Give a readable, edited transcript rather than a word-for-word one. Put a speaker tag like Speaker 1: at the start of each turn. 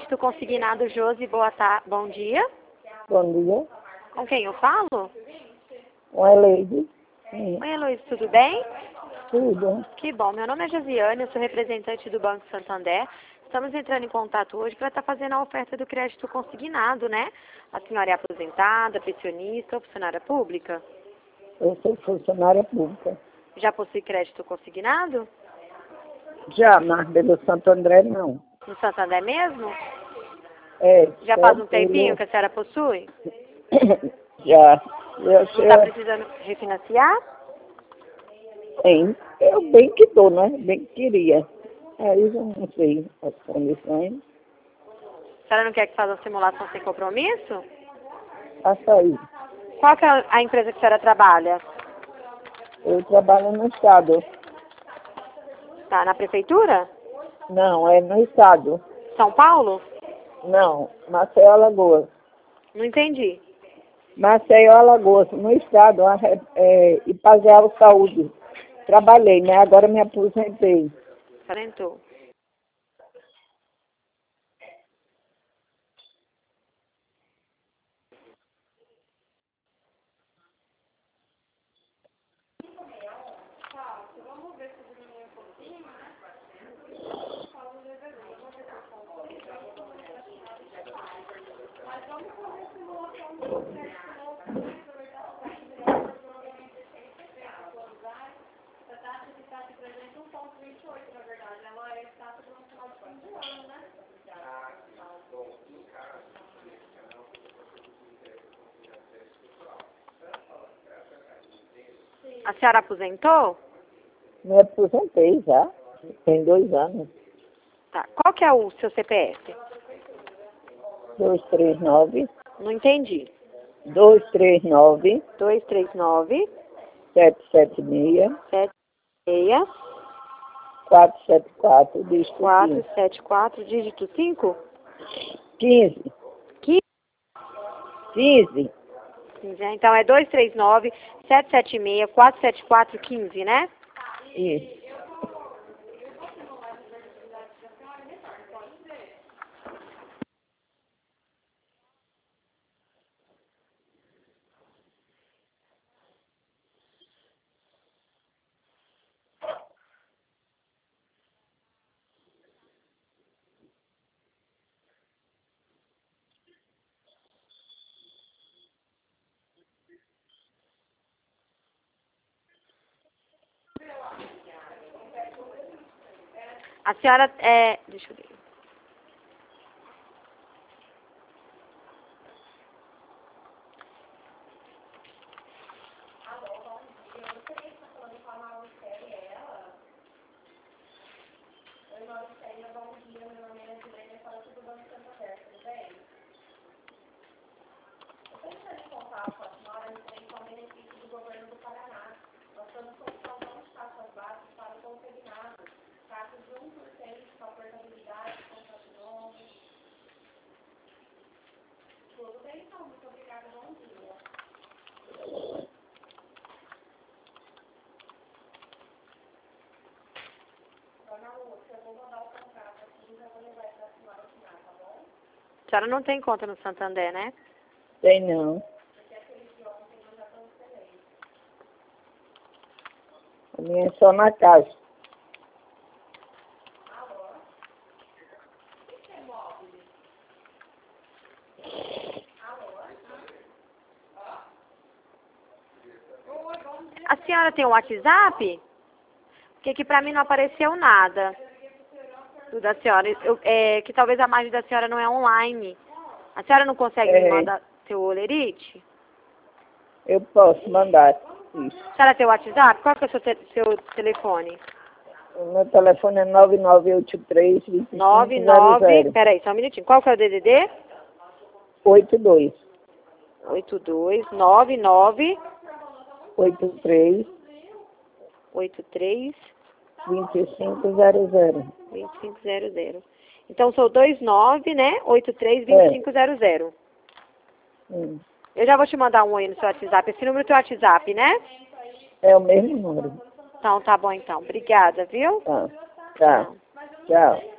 Speaker 1: Crédito Consignado Josi, bom dia.
Speaker 2: Bom dia.
Speaker 1: Com quem eu falo?
Speaker 2: Oi, Leide. Sim.
Speaker 1: Oi, Luiz, tudo bem?
Speaker 2: Tudo.
Speaker 1: Que bom, meu nome é Josiane, eu sou representante do Banco Santander. Estamos entrando em contato hoje para estar fazendo a oferta do crédito consignado, né? A senhora é aposentada, pensionista ou funcionária pública?
Speaker 2: Eu sou funcionária pública.
Speaker 1: Já possui crédito consignado?
Speaker 2: Já, mas pelo Santo André, não.
Speaker 1: No Santander mesmo?
Speaker 2: É,
Speaker 1: Já
Speaker 2: só
Speaker 1: faz um tempinho que a senhora possui?
Speaker 2: Já.
Speaker 1: Não está precisando refinanciar?
Speaker 2: Eu bem que dou, né? Bem que queria. Aí eu não sei as condições.
Speaker 1: A senhora não quer que faça uma simulação sem compromisso?
Speaker 2: Açaí.
Speaker 1: Qual que é a empresa que a senhora trabalha?
Speaker 2: Eu trabalho no estado.
Speaker 1: Tá na prefeitura?
Speaker 2: Não, é no estado.
Speaker 1: São Paulo?
Speaker 2: Não, Maceió, Alagoas.
Speaker 1: Não entendi.
Speaker 2: Maceió, Alagoas, no estado, Ipazeal Saúde. Trabalhei, né? Agora me aposentei.
Speaker 1: Talentou. A senhora aposentou?
Speaker 2: Me aposentei já. Tem 2 anos.
Speaker 1: Tá. Qual que é o seu CPF?
Speaker 2: 239
Speaker 1: Não entendi.
Speaker 2: 239
Speaker 1: 239
Speaker 2: 776
Speaker 1: 76
Speaker 2: 474 dígito
Speaker 1: 474 dígito 5?
Speaker 2: 15.
Speaker 1: 15.
Speaker 2: 15.
Speaker 1: Então é 239 776 474 15, né?
Speaker 2: Isso.
Speaker 1: A senhora é... Deixa eu ver. A senhora não tem conta no Santander, né?
Speaker 2: Tem não. A minha é só na casa.
Speaker 1: A senhora tem o WhatsApp? Porque aqui pra mim não apareceu nada do da senhora. Que talvez a imagem da senhora não é online. A senhora não consegue me mandar seu olerite?
Speaker 2: Eu posso mandar isso.
Speaker 1: A senhora tem o WhatsApp? Qual que é o seu telefone?
Speaker 2: O meu telefone é 9983
Speaker 1: 99, peraí, só um minutinho. Qual que é o DDD?
Speaker 2: 82
Speaker 1: 8299
Speaker 2: 83
Speaker 1: 83
Speaker 2: 2500.
Speaker 1: 2500. Então, sou 29, né? 83 2500. Eu já vou te mandar um aí no seu WhatsApp. Esse número é o teu WhatsApp, né?
Speaker 2: É o mesmo número.
Speaker 1: Então, tá bom, então. Obrigada, viu?
Speaker 2: Tá. Tchau.